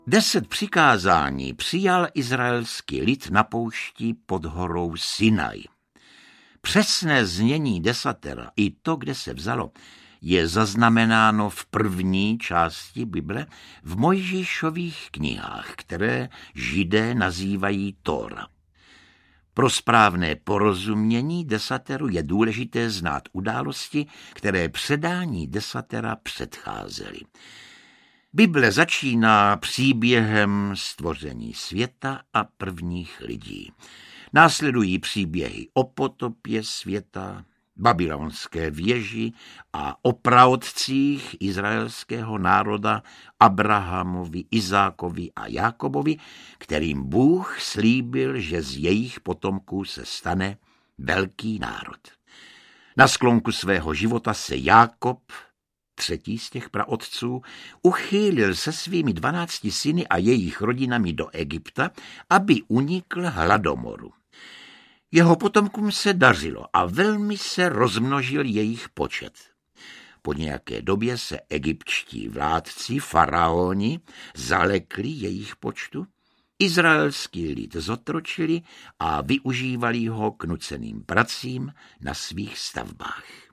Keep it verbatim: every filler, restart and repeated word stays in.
Deset přikázání přijal izraelský lid na poušti pod horou Sinaj. Přesné znění desatera, i to, kde se vzalo, je zaznamenáno v první části Bible v Mojžíšových knihách, které Židé nazývají Tóra. Pro správné porozumění desateru je důležité znát události, které předání desatera předcházely. Bible začíná příběhem stvoření světa a prvních lidí. Následují příběhy o potopě světa, babylonské věži a o praotcích izraelského národa Abrahamovi, Izákovi a Jákobovi, kterým Bůh slíbil, že z jejich potomků se stane velký národ. Na sklonku svého života se Jákob, třetí z těch praotců, uchýlil se svými dvanácti syny a jejich rodinami do Egypta, aby unikl hladomoru. Jeho potomkům se dařilo a velmi se rozmnožil jejich počet. Po nějaké době se egyptští vládci, faraoni, zalekli jejich počtu, izraelský lid zotročili a využívali ho k nuceným pracím na svých stavbách.